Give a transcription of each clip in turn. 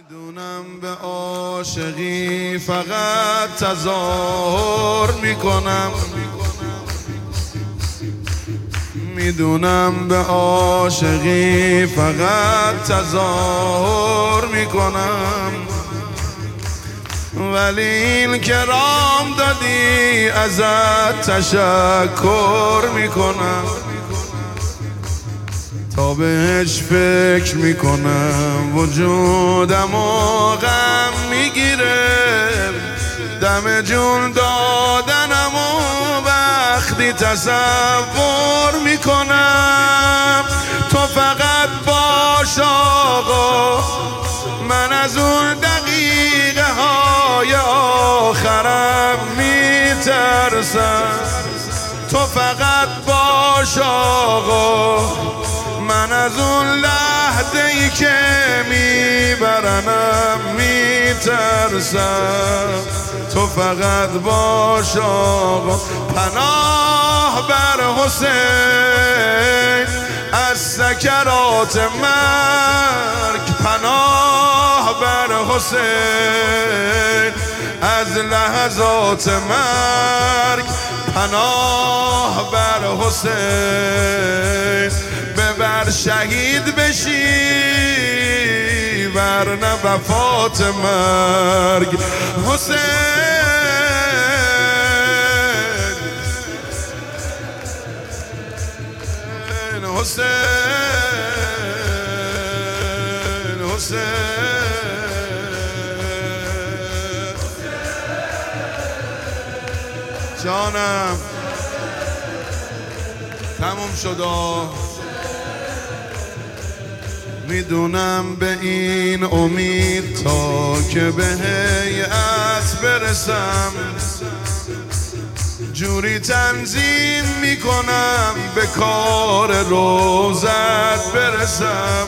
میدونم به عاشقی فقط تظاهر میکنم، میدونم به عاشقی فقط تظاهر میکنم، ولی این که رام دادی ازت تشکر میکنم. تا بهش فکر میکنم وجودم و غم میگیره، دم جون دادنم و وقتی تصور میکنم. تو فقط باش آقا، من از اون دقیقه های آخرم میترسم. تو فقط باش آقا، من از اون لحظه ای که میبرنم میترسم. تو فقط باش آقا. پناه بر حسین از سکرات مرگ، پناه بر حسین از لحظات مرگ، پناه بر حسین. ببر شهید بشی ورنه وفات مرگ. حسین حسین جانم تموم شد. میدونم به این امید تا که به هیئت برسم، جوری تنظیم میکنم به کار روزت برسم.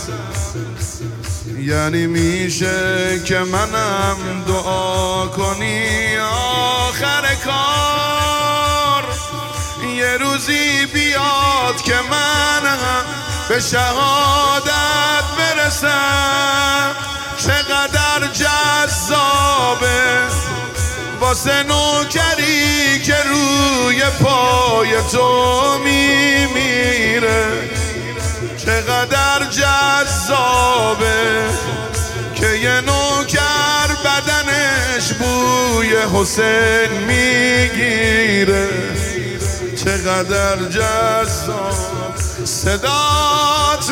یعنی میشه که منم دعا کنی آخر کار یه روزی بیاد که منم به شهادت برسم. چقدر جذابه واسه نوکری که روی پای تو میمیره، چقدر جذابه که یه نوکر بدنش بوی حسین میگیره، چقدر جذاب. صدات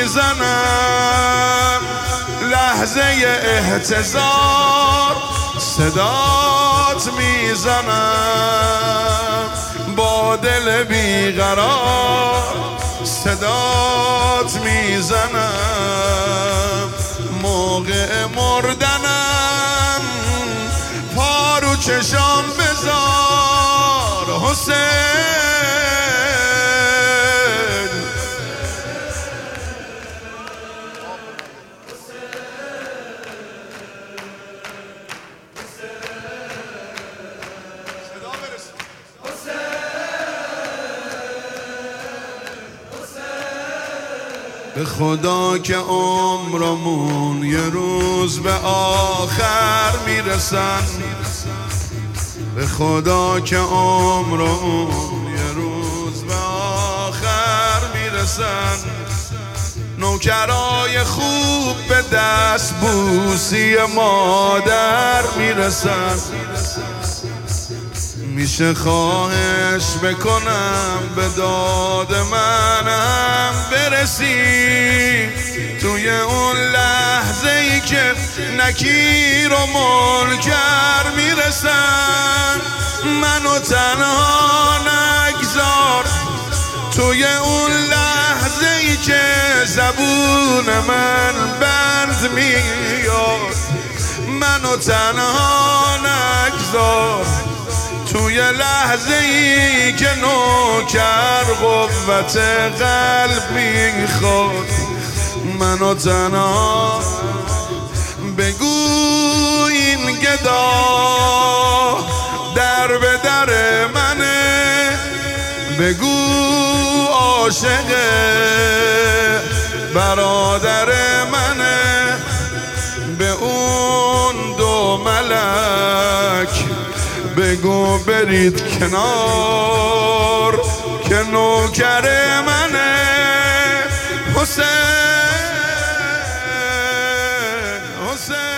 میزنم لحظه احتضار، صدات میزنم با دل بیقرار، صدات میزنم موقع مردنم. پارو چشام بذار حسین. به خدا که عمرمون یه روز به آخر میرسن، به خدا که عمرمون یه روز به آخر میرسن. نوکرای خوب به دست بوسی مادر میرسن. میشه خواهش بکنم به داد منم برسی، توی اون لحظه ای که نکیر و منکر میرسن. منو تنها نگذار توی اون لحظه ای که زبون من بند میاد، منو تنها نگذار توی لحظه ای که نوکر قوت قلب میخواد. منو تنها بگو این گدا در به در منه، بگو عاشق برادر منه، به ملک بگو برید کنار که نوکر منه حسین حسین